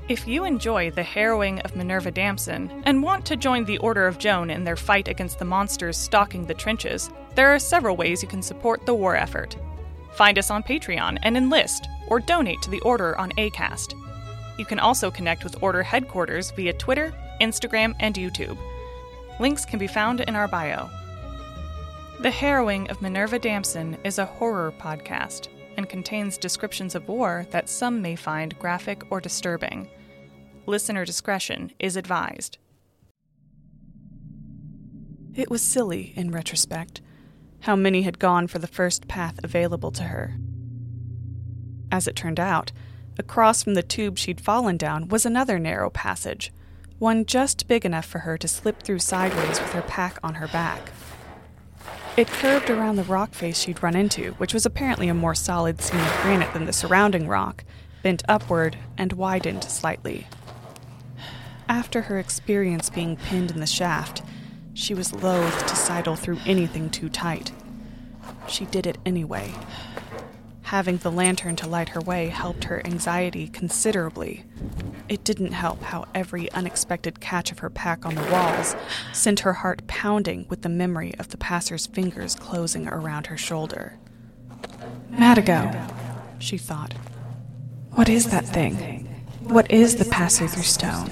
If you enjoy The Harrowing of Minerva Damson and want to join the Order of Joan in their fight against the monsters stalking the trenches, there are several ways you can support the war effort. Find us on Patreon and enlist, or donate to the Order on Acast. You can also connect with Order headquarters via Twitter, Instagram, and YouTube. Links can be found in our bio. The Harrowing of Minerva Damson is a horror podcast and contains descriptions of war that some may find graphic or disturbing. Listener discretion is advised. It was silly, in retrospect, how Minnie had gone for the first path available to her. As it turned out, across from the tube she'd fallen down was another narrow passage, one just big enough for her to slip through sideways with her pack on her back. It curved around the rock face she'd run into, which was apparently a more solid seam of granite than the surrounding rock, bent upward and widened slightly. After her experience being pinned in the shaft, she was loath to sidle through anything too tight. She did it anyway. Having the lantern to light her way helped her anxiety considerably. It didn't help how every unexpected catch of her pack on the walls sent her heart pounding with the memory of the passer's fingers closing around her shoulder. Madigo, she thought. What is that thing? What is the passer through stone?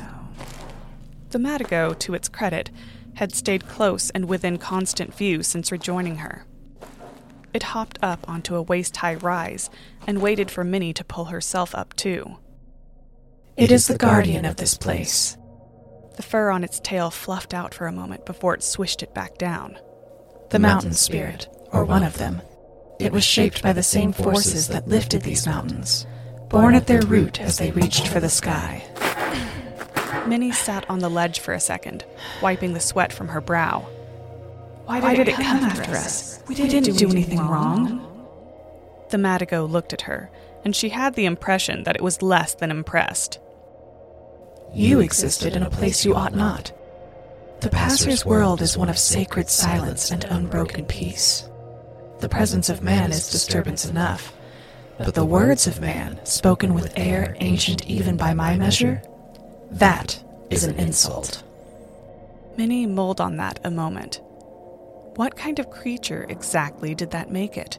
The Madigo, to its credit, had stayed close and within constant view since rejoining her. It hopped up onto a waist-high rise and waited for Minnie to pull herself up too. It is the guardian of this place. The fur on its tail fluffed out for a moment before it swished it back down. The mountain spirit, or one of them. It was shaped by the same forces that lifted these mountains, born at their root as they reached for the sky. Minnie sat on the ledge for a second, wiping the sweat from her brow. Why did it come after us? We didn't do anything wrong. The Madigo looked at her, and she had the impression that it was less than impressed. You existed in a place you ought not. The passer's world is one of sacred silence and unbroken peace. The presence of man is disturbance enough, but the words of man, spoken with air ancient even by my measure, that is an insult. Minnie mulled on that a moment. What kind of creature exactly did that make it?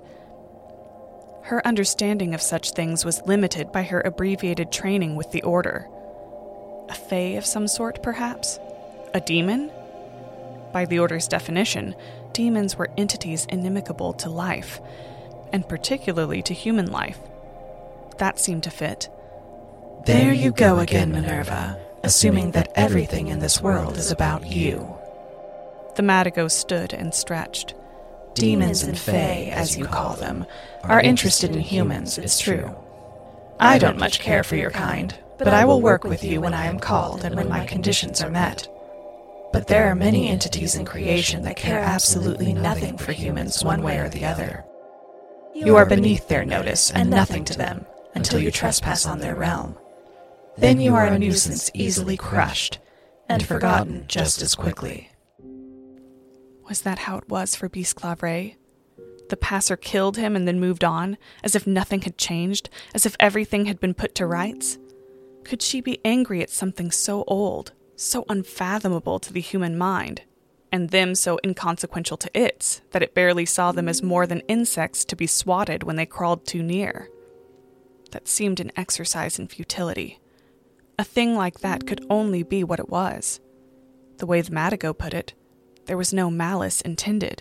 Her understanding of such things was limited by her abbreviated training with the Order. A fae of some sort, perhaps? A demon? By the Order's definition, demons were entities inimical to life, and particularly to human life. That seemed to fit. There you go again, Minerva, assuming that everything in this world is about you. The Madigo stood and stretched. Demons and fae, as you call them, are interested in humans, it's true. I don't much care for your kind, but I will work with you when I am called and when my conditions are met. But there are many entities in creation that care absolutely nothing for humans one way or the other. You are beneath their notice and nothing to them until you trespass on their realm. Then you are a nuisance easily crushed and forgotten just as quickly. Was that how it was for Bisclavret? The passer killed him and then moved on, as if nothing had changed, as if everything had been put to rights? Could she be angry at something so old, so unfathomable to the human mind, and them so inconsequential to its, that it barely saw them as more than insects to be swatted when they crawled too near? That seemed an exercise in futility. A thing like that could only be what it was. The way the Madigo put it, there was no malice intended.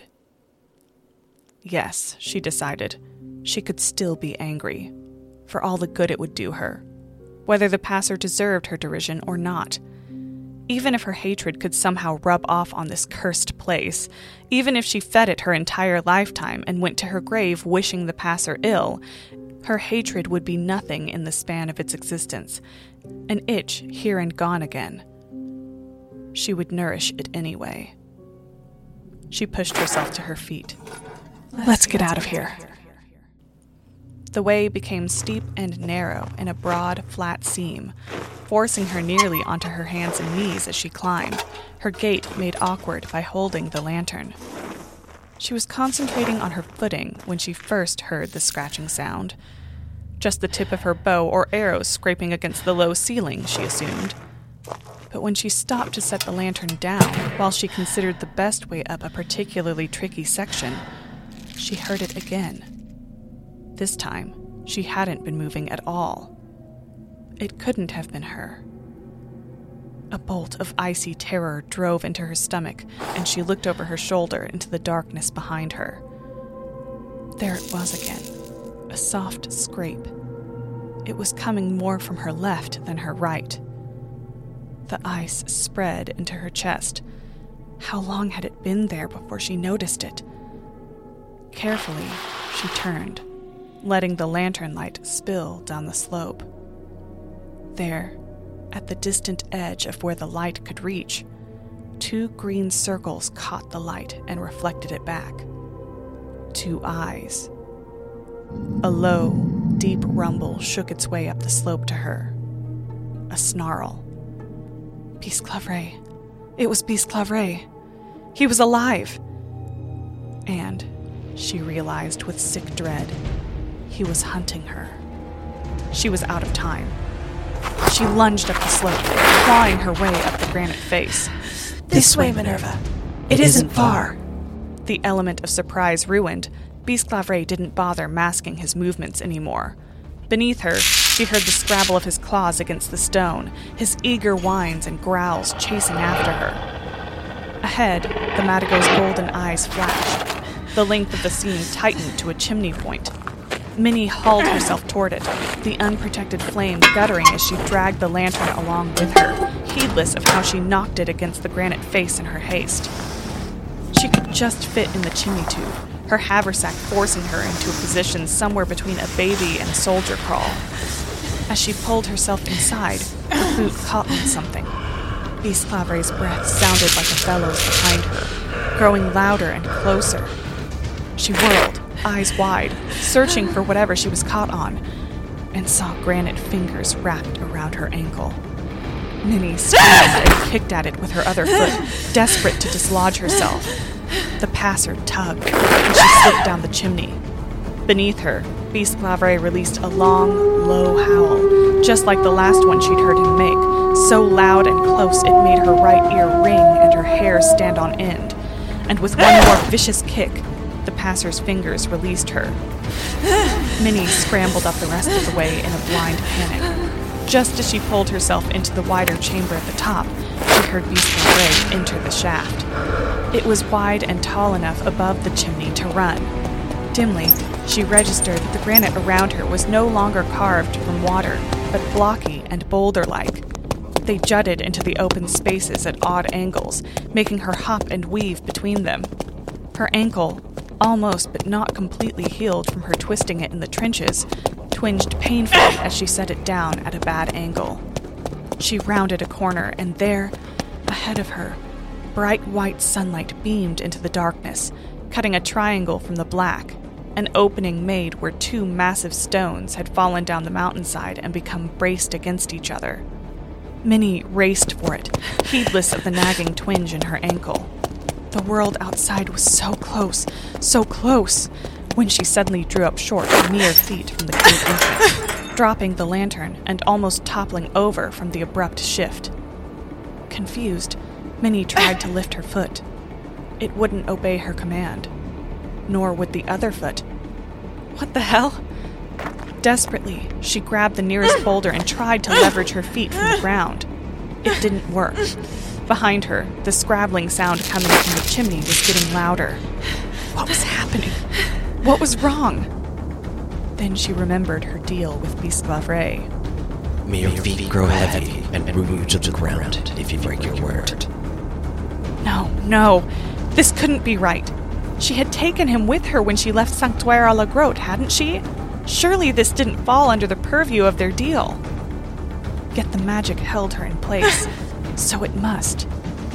Yes, she decided, she could still be angry, for all the good it would do her, whether the passer deserved her derision or not. Even if her hatred could somehow rub off on this cursed place, even if she fed it her entire lifetime and went to her grave wishing the passer ill, her hatred would be nothing in the span of its existence, an itch here and gone again. She would nourish it anyway. She pushed herself to her feet. Let's get out of here. The way became steep and narrow in a broad, flat seam, forcing her nearly onto her hands and knees as she climbed, her gait made awkward by holding the lantern. She was concentrating on her footing when she first heard the scratching sound. Just the tip of her bow or arrows scraping against the low ceiling, she assumed. But when she stopped to set the lantern down, while she considered the best way up a particularly tricky section, she heard it again. This time, she hadn't been moving at all. It couldn't have been her. A bolt of icy terror drove into her stomach, and she looked over her shoulder into the darkness behind her. There it was again, a soft scrape. It was coming more from her left than her right. The ice spread into her chest. How long had it been there before she noticed it? Carefully, she turned, letting the lantern light spill down the slope. There, at the distant edge of where the light could reach, 2 green circles caught the light and reflected it back. 2 eyes. A low, deep rumble shook its way up the slope to her. A snarl. Bisclavret. It was Bisclavret. He was alive. And, she realized with sick dread, he was hunting her. She was out of time. She lunged up the slope, clawing her way up the granite face. This way, Minerva. It isn't far. The element of surprise ruined, Bisclavret didn't bother masking his movements anymore. Beneath her, she heard the scrabble of his claws against the stone, his eager whines and growls chasing after her. Ahead, the Madigo's golden eyes flashed. The length of the seam tightened to a chimney point. Minnie hauled herself toward it, the unprotected flame guttering as she dragged the lantern along with her, heedless of how she knocked it against the granite face in her haste. She could just fit in the chimney tube, her haversack forcing her into a position somewhere between a baby and a soldier crawl. As she pulled herself inside, her boot caught on something. Bisclavret's breath sounded like a bellows behind her, growing louder and closer. She whirled, eyes wide, searching for whatever she was caught on, and saw granite fingers wrapped around her ankle. Minnie screamed and kicked at it with her other foot, desperate to dislodge herself. The passer tugged, and she slipped down the chimney. Beneath her, Bisclavret released a long, low howl, just like the last one she'd heard him make, so loud and close it made her right ear ring and her hair stand on end. And with one more vicious kick, the passer's fingers released her. Minnie scrambled up the rest of the way in a blind panic. Just as she pulled herself into the wider chamber at the top, she heard Bisclavret enter the shaft. It was wide and tall enough above the chimney to run. Dimly, she registered that the granite around her was no longer carved from water, but blocky and boulder-like. They jutted into the open spaces at odd angles, making her hop and weave between them. Her ankle, almost but not completely healed from her twisting it in the trenches, twinged painfully as she set it down at a bad angle. She rounded a corner, and there, ahead of her, bright white sunlight beamed into the darkness, cutting a triangle from the black, an opening made where 2 massive stones had fallen down the mountainside and become braced against each other. Minnie raced for it, heedless of the nagging twinge in her ankle. The world outside was so close, when she suddenly drew up short mere feet from the cave entrance, dropping the lantern and almost toppling over from the abrupt shift. Confused, Minnie tried to lift her foot. It wouldn't obey her command. Nor would the other foot. What the hell? Desperately, she grabbed the nearest boulder and tried to leverage her feet from the ground. It didn't work. Behind her, the scrabbling sound coming from the chimney was getting louder. What was happening? What was wrong? Then she remembered her deal with Bisclavret. May your feet grow heavy and root to the ground if you break your word. No. This couldn't be right. She had taken him with her when she left Sanctuaire à la Grotte, hadn't she? Surely this didn't fall under the purview of their deal. Yet the magic held her in place, so it must.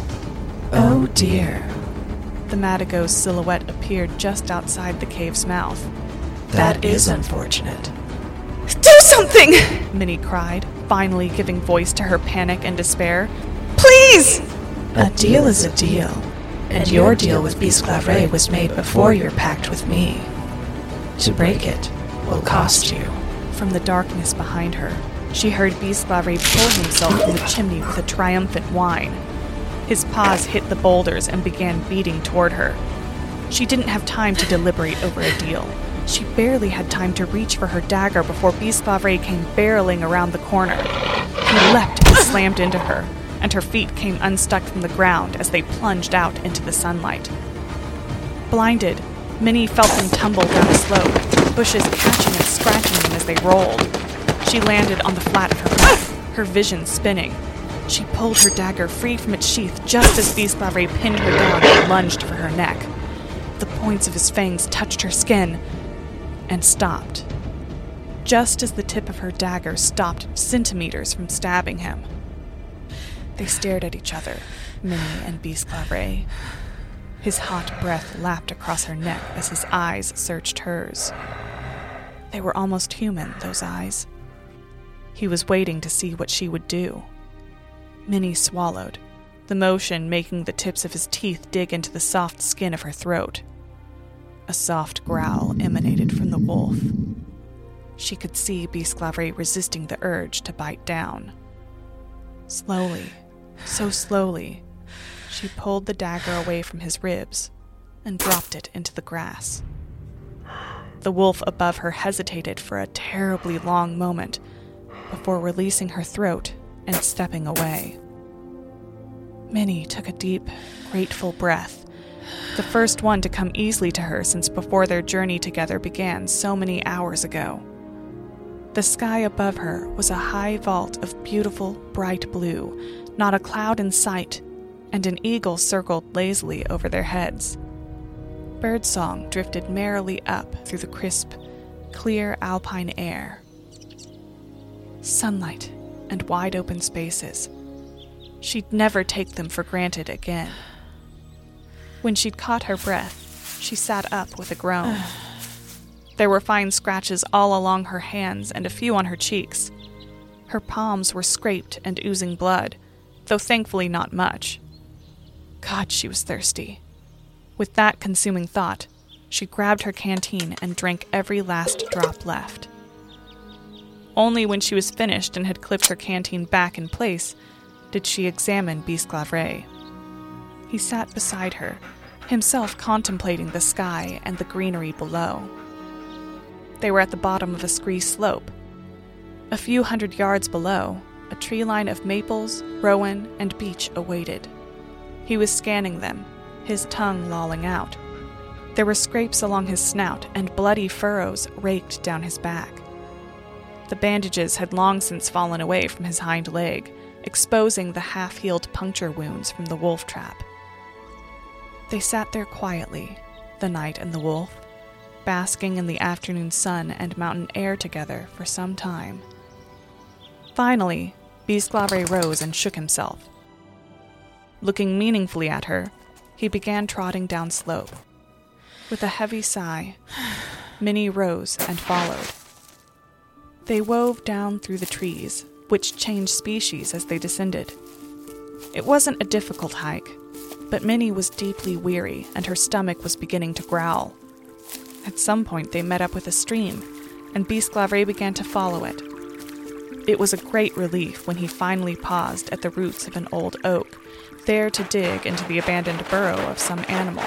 Oh dear. The Madigo's silhouette appeared just outside the cave's mouth. That is unfortunate. Do something! Minnie cried, finally giving voice to her panic and despair. Please! A deal is a deal, and your deal with Bisclavret was made before your pact with me. To break it will cost you from the darkness behind her, she heard Bisclavret pull himself from the chimney with a triumphant whine. His paws hit the boulders and began beating toward her. She didn't have time to deliberate over a deal. She barely had time to reach for her dagger before Bisclavret came barreling around the corner. He leapt and slammed into her, and her feet came unstuck from the ground as they plunged out into the sunlight. Blinded, Minnie felt them tumble down a slope, bushes catching and scratching them as they rolled. She landed on the flat of her back, her vision spinning. She pulled her dagger free from its sheath just as Bisclavret pinned her down and lunged for her neck. The points of his fangs touched her skin and stopped, just as the tip of her dagger stopped centimeters from stabbing him. They stared at each other, Minnie and Bisclavret. His hot breath lapped across her neck as his eyes searched hers. They were almost human, those eyes. He was waiting to see what she would do. Minnie swallowed, the motion making the tips of his teeth dig into the soft skin of her throat. A soft growl emanated from the wolf. She could see Bisclavret resisting the urge to bite down. Slowly, so slowly, she pulled the dagger away from his ribs and dropped it into the grass. The wolf above her hesitated for a terribly long moment before releasing her throat and stepping away. Minnie took a deep, grateful breath, the first one to come easily to her since before their journey together began so many hours ago. The sky above her was a high vault of beautiful, bright blue, not a cloud in sight, and an eagle circled lazily over their heads. Birdsong drifted merrily up through the crisp, clear alpine air. Sunlight and wide-open spaces. She'd never take them for granted again. When she'd caught her breath, she sat up with a groan. There were fine scratches all along her hands and a few on her cheeks. Her palms were scraped and oozing blood, though thankfully not much. God, she was thirsty. With that consuming thought, she grabbed her canteen and drank every last drop left. Only when she was finished and had clipped her canteen back in place did she examine Bisclavret. He sat beside her, himself contemplating the sky and the greenery below. They were at the bottom of a scree slope. A few hundred yards below, a tree line of maples, rowan, and beech awaited. He was scanning them, his tongue lolling out. There were scrapes along his snout and bloody furrows raked down his back. The bandages had long since fallen away from his hind leg, exposing the half-healed puncture wounds from the wolf trap. They sat there quietly, the knight and the wolf, basking in the afternoon sun and mountain air together for some time. Finally, Bisclavret rose and shook himself. Looking meaningfully at her, he began trotting down slope. With a heavy sigh, Minnie rose and followed. They wove down through the trees, which changed species as they descended. It wasn't a difficult hike, but Minnie was deeply weary and her stomach was beginning to growl. At some point they met up with a stream, and Bisclavret began to follow it. It was a great relief when he finally paused at the roots of an old oak, there to dig into the abandoned burrow of some animal.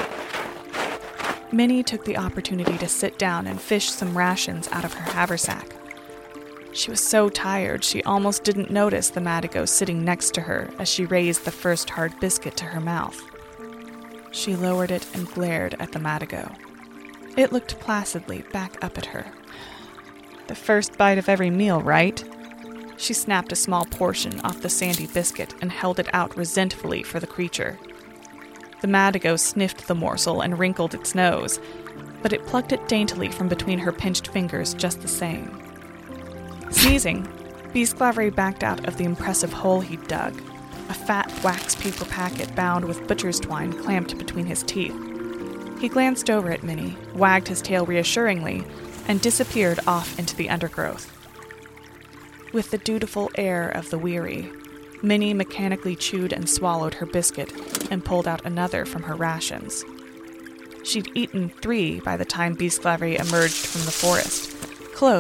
Minnie took the opportunity to sit down and fish some rations out of her haversack. She was so tired she almost didn't notice the Madigo sitting next to her as she raised the first hard biscuit to her mouth. She lowered it and glared at the Madigo. It looked placidly back up at her. The first bite of every meal, right? She snapped a small portion off the sandy biscuit and held it out resentfully for the creature. The Madigo sniffed the morsel and wrinkled its nose, but it plucked it daintily from between her pinched fingers just the same. Sneezing, Bisclavret backed out of the impressive hole he'd dug, a fat wax paper packet bound with butcher's twine clamped between his teeth. He glanced over at Minnie, wagged his tail reassuringly, and disappeared off into the undergrowth. With the dutiful air of the weary, Minnie mechanically chewed and swallowed her biscuit and pulled out another from her rations. She'd eaten 3 by the time Bisclavret emerged from the forest, clothed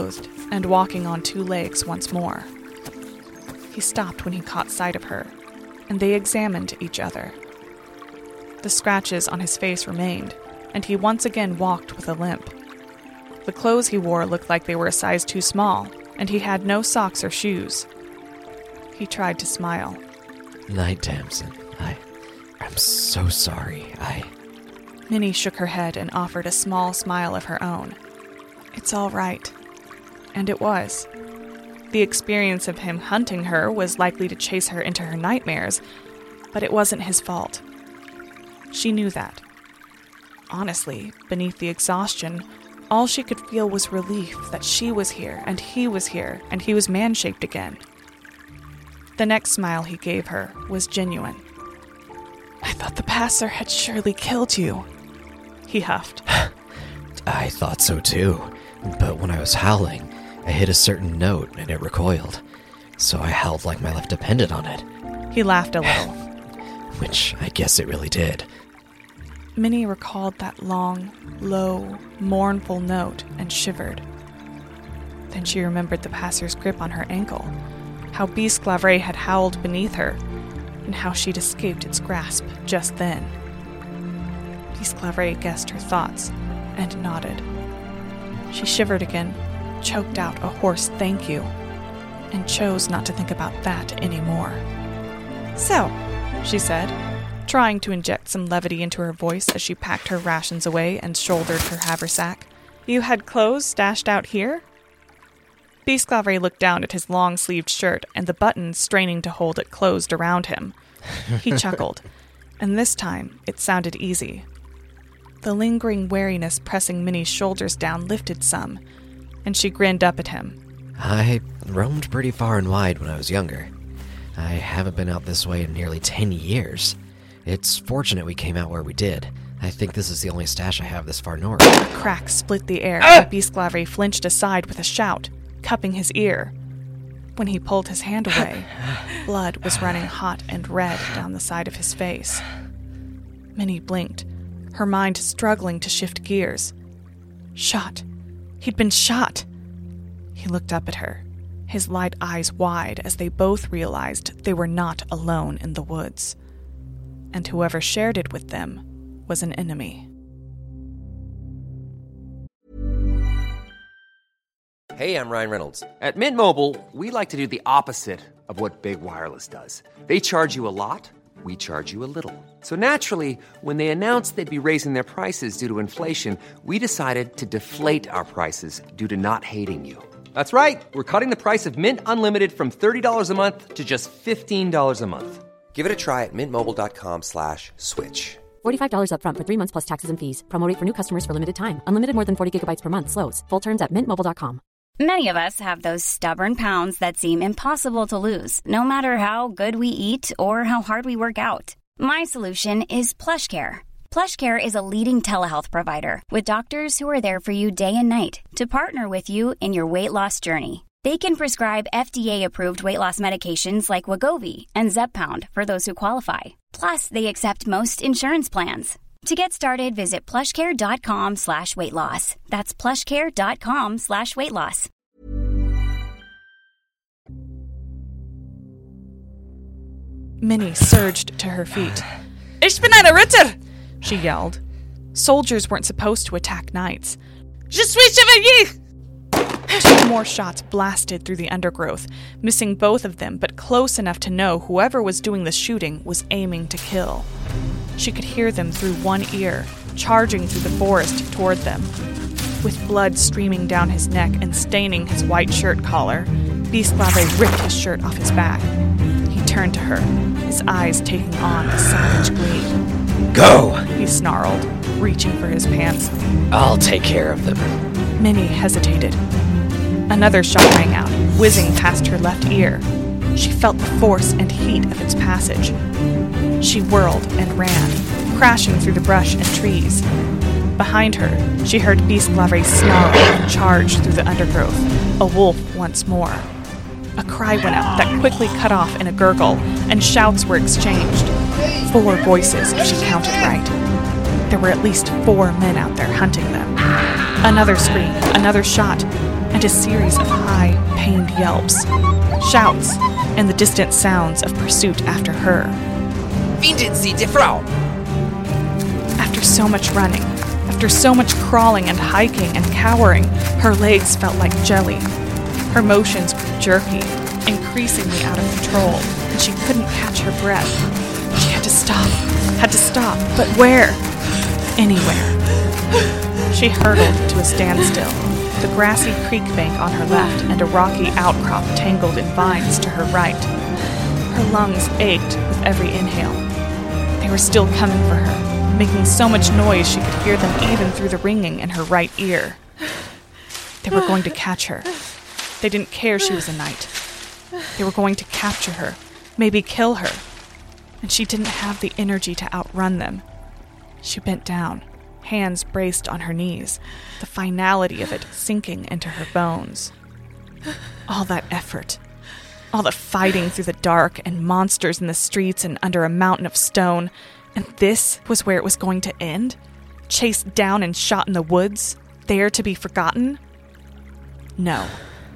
and walking on 2 legs once more. He stopped when he caught sight of her, and they examined each other. The scratches on his face remained, and he once again walked with a limp. The clothes he wore looked like they were a size too small, and he had no socks or shoes. He tried to smile. Night, Tamsin. I'm so sorry. Minnie shook her head and offered a small smile of her own. It's all right. And it was. The experience of him hunting her was likely to chase her into her nightmares, but it wasn't his fault. She knew that. Honestly, beneath the exhaustion, all she could feel was relief that she was here, and he was man-shaped again. The next smile he gave her was genuine. I thought the passer had surely killed you, he huffed. I thought so too, but when I was howling, I hit a certain note and it recoiled, so I howled like my life depended on it. He laughed a little. Which I guess it really did. Minnie recalled that long, low, mournful note and shivered. Then she remembered the passer's grip on her ankle, how Bisclavret had howled beneath her, and how she'd escaped its grasp just then. Bisclavret guessed her thoughts and nodded. She shivered again, choked out a hoarse thank you, and chose not to think about that anymore. So, she said, trying to inject some levity into her voice as she packed her rations away and shouldered her haversack. You had clothes stashed out here? Bisclavret looked down at his long-sleeved shirt and the buttons straining to hold it closed around him. He chuckled, and this time it sounded easy. The lingering wariness pressing Minnie's shoulders down lifted some, and she grinned up at him. I roamed pretty far and wide when I was younger. I haven't been out this way in nearly 10 years. It's fortunate we came out where we did. I think this is the only stash I have this far north. A crack split the air, and Bisclavret flinched aside with a shout, cupping his ear. When he pulled his hand away, blood was running hot and red down the side of his face. Minnie blinked, her mind struggling to shift gears. Shot. He'd been shot. He looked up at her, his light eyes wide as they both realized they were not alone in the woods. And whoever shared it with them was an enemy. Hey, I'm Ryan Reynolds. At Mint Mobile, we like to do the opposite of what Big Wireless does. They charge you a lot, we charge you a little. So naturally, when they announced they'd be raising their prices due to inflation, we decided to deflate our prices due to not hating you. That's right. We're cutting the price of Mint Unlimited from $30 a month to just $15 a month. Give it a try at mintmobile.com/switch. $45 up front for 3 months plus taxes and fees. Promo rate for new customers for limited time. Unlimited more than 40 gigabytes per month slows. Full terms at mintmobile.com. Many of us have those stubborn pounds that seem impossible to lose, no matter how good we eat or how hard we work out. My solution is PlushCare. PlushCare is a leading telehealth provider with doctors who are there for you day and night to partner with you in your weight loss journey. They can prescribe FDA-approved weight loss medications like Wegovy and Zepbound for those who qualify. Plus, they accept most insurance plans. To get started, visit plushcare.com/weightloss. That's plushcare.com/weightloss. Minnie surged to her feet. Ich bin eine Ritter! She yelled. Soldiers weren't supposed to attack knights. Je suis chevalier! 2 more shots blasted through the undergrowth, missing both of them, but close enough to know whoever was doing the shooting was aiming to kill. She could hear them through one ear, charging through the forest toward them. With blood streaming down his neck and staining his white shirt collar, Bisclavret ripped his shirt off his back. He turned to her, his eyes taking on a savage gleam. Go! He snarled, reaching for his pants. I'll take care of them. Minnie hesitated. Another shot rang out, whizzing past her left ear. She felt the force and heat of its passage. She whirled and ran, crashing through the brush and trees. Behind her, she heard Bisclavret snarl and charge through the undergrowth, a wolf once more. A cry went up that quickly cut off in a gurgle, and shouts were exchanged. 4 voices, if she counted right. There were at least 4 men out there hunting them. Another scream, another shot, and and a series of high, pained yelps, shouts, and the distant sounds of pursuit after her. Finden Sie die Frau! After so much running, after so much crawling and hiking and cowering, her legs felt like jelly. Her motions grew jerky, increasingly out of control, and she couldn't catch her breath. She had to stop, but where? Anywhere. She hurtled to a standstill, the grassy creek bank on her left and a rocky outcrop tangled in vines to her right. Her lungs ached with every inhale. They were still coming for her, making so much noise she could hear them even through the ringing in her right ear. They were going to catch her. They didn't care she was a knight. They were going to capture her, maybe kill her. And she didn't have the energy to outrun them. She bent down, hands braced on her knees, the finality of it sinking into her bones. All that effort, all the fighting through the dark and monsters in the streets and under a mountain of stone, and this was where it was going to end? Chased down and shot in the woods, there to be forgotten? No,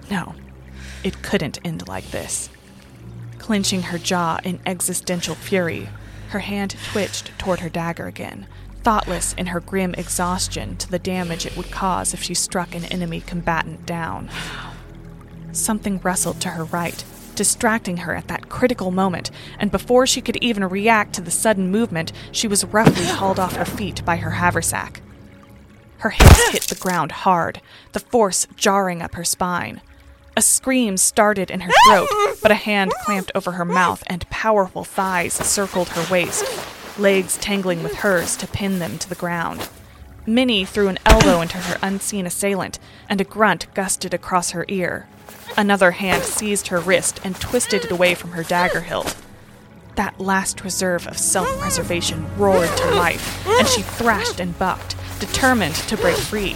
it couldn't end like this. Clenching her jaw in existential fury, her hand twitched toward her dagger again, thoughtless in her grim exhaustion to the damage it would cause if she struck an enemy combatant down. Something rustled to her right, distracting her at that critical moment, and before she could even react to the sudden movement, she was roughly hauled off her feet by her haversack. Her hips hit the ground hard, the force jarring up her spine. A scream started in her throat, but a hand clamped over her mouth and powerful thighs circled her waist, legs tangling with hers to pin them to the ground. Minnie threw an elbow into her unseen assailant, and a grunt gusted across her ear. Another hand seized her wrist and twisted it away from her dagger hilt. That last reserve of self-preservation roared to life, and she thrashed and bucked, determined to break free.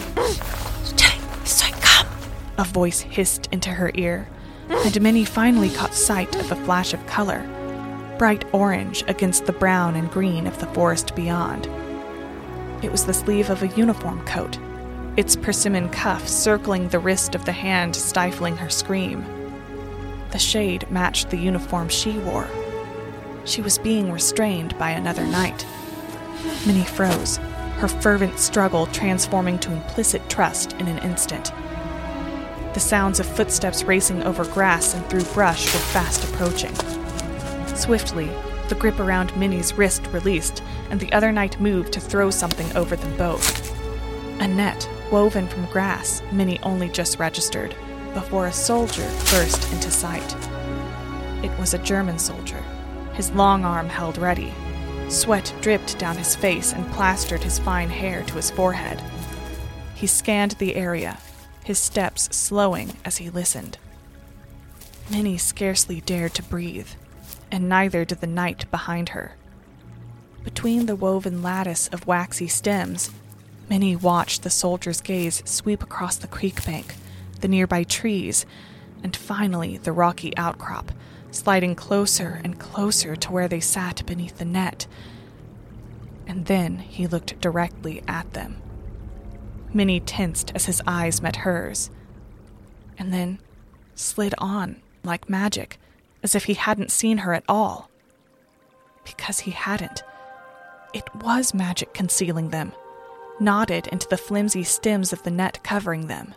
A voice hissed into her ear, and Minnie finally caught sight of a flash of color, bright orange against the brown and green of the forest beyond. It was the sleeve of a uniform coat, its persimmon cuff circling the wrist of the hand stifling her scream. The shade matched the uniform she wore. She was being restrained by another knight. Minnie froze, her fervent struggle transforming to implicit trust in an instant. The sounds of footsteps racing over grass and through brush were fast approaching. Swiftly, the grip around Minnie's wrist released, and the other knight moved to throw something over them both. A net, woven from grass, Minnie only just registered, before a soldier burst into sight. It was a German soldier, his long arm held ready. Sweat dripped down his face and plastered his fine hair to his forehead. He scanned the area, his steps slowing as he listened. Minnie scarcely dared to breathe, and neither did the knight behind her. Between the woven lattice of waxy stems, Minnie watched the soldier's gaze sweep across the creek bank, the nearby trees, and finally the rocky outcrop, sliding closer and closer to where they sat beneath the net. And then he looked directly at them. Minnie tensed as his eyes met hers, and then slid on like magic, as if he hadn't seen her at all. Because he hadn't. It was magic concealing them, knotted into the flimsy stems of the net covering them.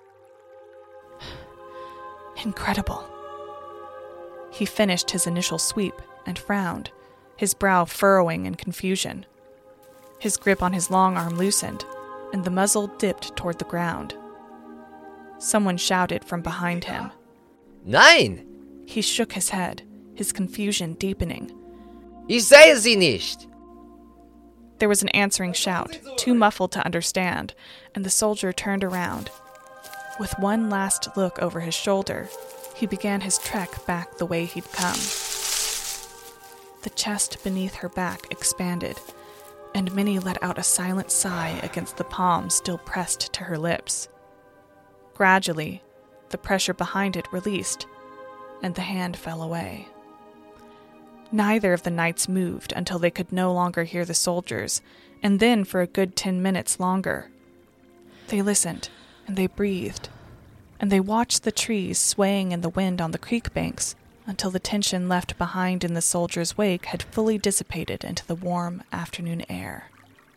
Incredible. He finished his initial sweep and frowned, his brow furrowing in confusion. His grip on his long arm loosened, and the muzzle dipped toward the ground. Someone shouted from behind him. Nein! He shook his head, his confusion deepening. Ich sehe sie nicht! There was an answering shout, too muffled to understand, and the soldier turned around. With one last look over his shoulder, he began his trek back the way he'd come. The chest beneath her back expanded, and Minnie let out a silent sigh against the palm still pressed to her lips. Gradually, the pressure behind it released, and the hand fell away. Neither of the knights moved until they could no longer hear the soldiers, and then for a good 10 minutes longer. They listened, and they breathed. and they watched the trees swaying in the wind on the creek banks until the tension left behind in the soldiers' wake had fully dissipated into the warm afternoon air.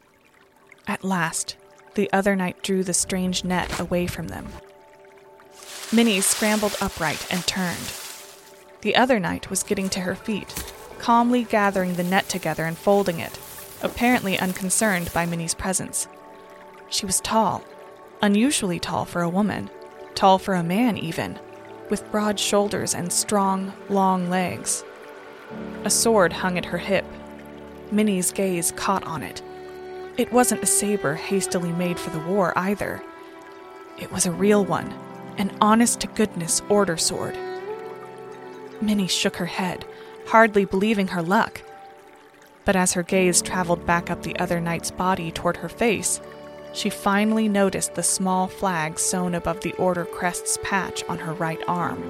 At last, the other knight drew the strange net away from them. Minnie scrambled upright and turned. The other knight was getting to her feet, calmly gathering the net together and folding it, apparently unconcerned by Minnie's presence. She was tall, unusually tall for a woman, tall for a man even, with broad shoulders and strong, long legs. A sword hung at her hip. Minnie's gaze caught on it. It wasn't a saber hastily made for the war either. It was a real one, an honest-to-goodness order sword. Minnie shook her head, hardly believing her luck. But as her gaze traveled back up the other knight's body toward her face, she finally noticed the small flag sewn above the Order crest's patch on her right arm.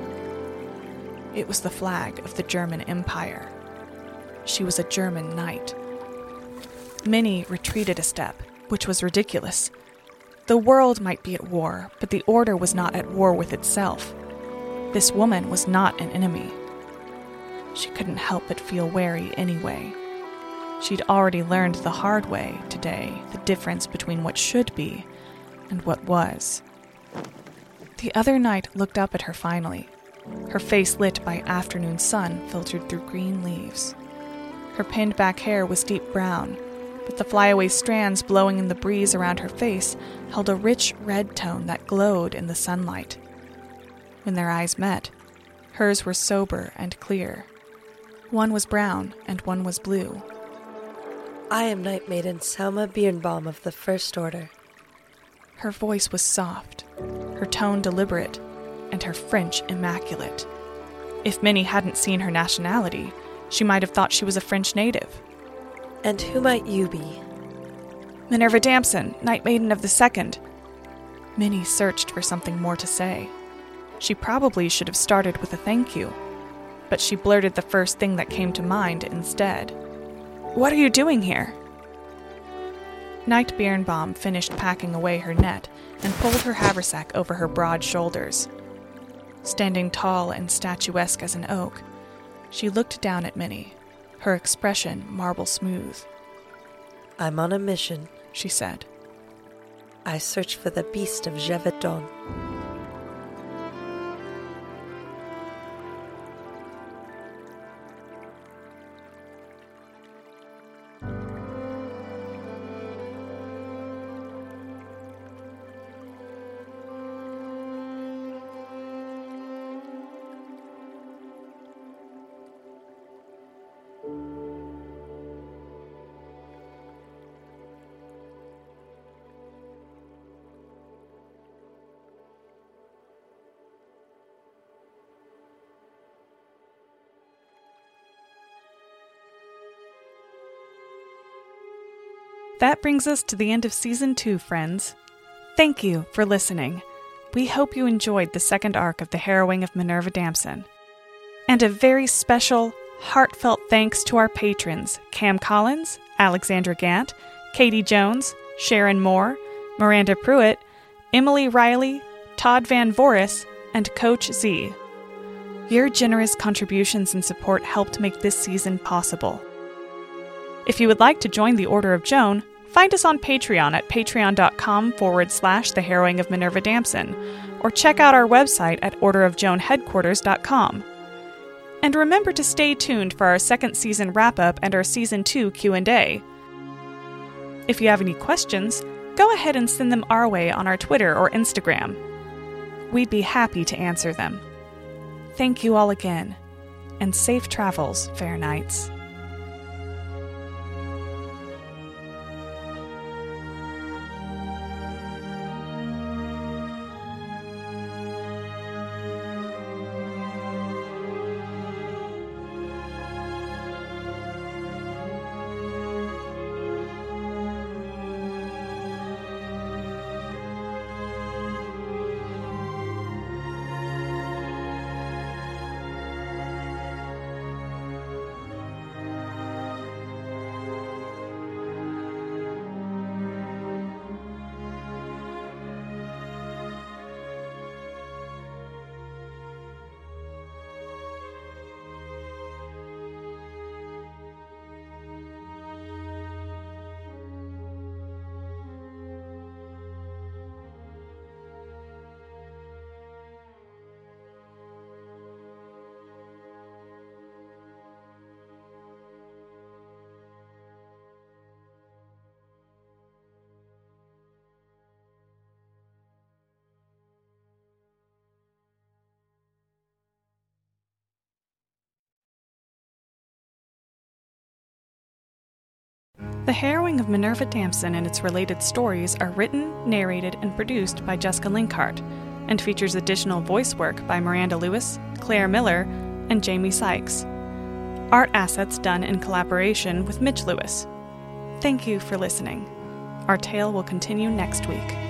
It was the flag of the German Empire. She was a German knight. Minnie retreated a step, which was ridiculous. The world might be at war, but the Order was not at war with itself. This woman was not an enemy. She couldn't help but feel wary anyway. She'd already learned the hard way today the difference between what should be and what was. The other knight looked up at her finally, her face lit by afternoon sun filtered through green leaves. Her pinned back hair was deep brown, but the flyaway strands blowing in the breeze around her face held a rich red tone that glowed in the sunlight. When their eyes met, hers were sober and clear. One was brown and one was blue. I am Knight Maiden Selma Birnbaum of the First Order. Her voice was soft, her tone deliberate, and her French immaculate. If Minnie hadn't seen her nationality, she might have thought she was a French native. And who might you be? Minerva Damson, Knight Maiden of the Second. Minnie searched for something more to say. She probably should have started with a thank you, but she blurted the first thing that came to mind instead. What are you doing here? Knight Birnbaum finished packing away her net and pulled her haversack over her broad shoulders. Standing tall and statuesque as an oak, she looked down at Minnie, her expression marble smooth. I'm on a mission, she said. I search for the beast of Gévaudan. That brings us to the end of Season 2, friends. Thank you for listening. We hope you enjoyed the second arc of the harrowing of Minerva Damson. And a very special, heartfelt thanks to our patrons, Cam Collins, Alexandra Gant, Katie Jones, Sharon Moore, Miranda Pruitt, Emily Riley, Todd Van Voris, and Coach Z. Your generous contributions and support helped make this season possible. If you would like to join the Order of Joan, find us on Patreon at patreon.com/The Harrowing of Minerva Damson, or check out our website at orderofjoanheadquarters.com. And remember to stay tuned for our second season wrap-up and our Season 2 Q&A. If you have any questions, go ahead and send them our way on our Twitter or Instagram. We'd be happy to answer them. Thank you all again, and safe travels, fair knights. The Harrowing of Minerva Damson and its related stories are written, narrated, and produced by Jessica Linkhart, and features additional voice work by Miranda Lewis, Claire Miller, and Jamie Sykes. Art assets done in collaboration with Mitch Lewis. Thank you for listening. Our tale will continue next week.